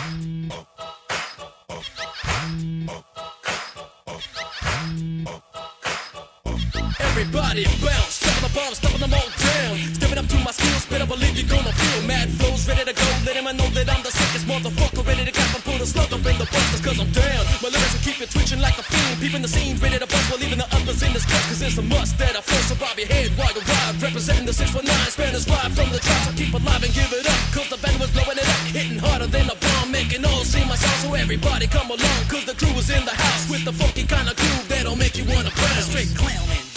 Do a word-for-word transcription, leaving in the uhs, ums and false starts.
Everybody bounce, stepping the bomb, stepping them all down. Stepping up to my skills, better believe you're gonna feel mad flows, ready to go. Letting them know that I'm the sickest motherfucker, ready to cap and pull the slug up in the busters, cause I'm down. My lyrics will keep it twitching like a fiend, peeping the scene, ready to bust while leaving the others in disgust, cause it's a must that I flow, so bob your head while you ride. Representing the six one nine, Spanish vibe from the trap, so keep alive and give it up, cause the band was blowing it up, hitting harder than a bomb, making all see my sound, so everybody come along, cause the crew is in the house, with the funky kind of groove that'll make you wanna bounce. Straight clowning.